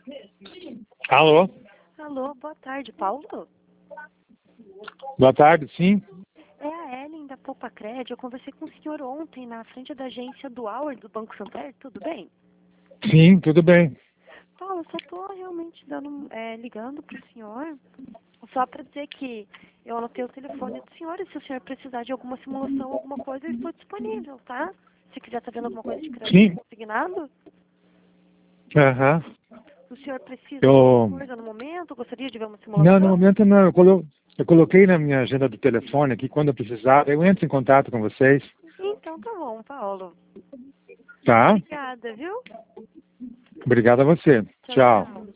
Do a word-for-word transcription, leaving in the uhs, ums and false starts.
Alô? Alô, boa tarde, Paulo? Boa tarde, sim. É a Ellen da Poupa Cred. Eu conversei com o senhor ontem na frente da agência do Howard do Banco Santander, tudo bem? Sim, tudo bem. Paulo, eu só estou realmente dando, é, ligando para o senhor, só para dizer que eu anotei o telefone do senhor e se o senhor precisar de alguma simulação, alguma coisa, eu estou disponível, tá? Se quiser estar vendo alguma coisa de crédito Sim. consignado, Aham. o senhor precisa de Eu... alguma coisa no momento? Gostaria de ver uma Não, no simulação? momento não. Eu, colo... eu coloquei na minha agenda do telefone aqui, quando eu precisar, eu entro em contato com vocês. Então tá bom, Paulo. Tá? Obrigada, viu? Obrigado a você. Tchau, Tchau. tchau.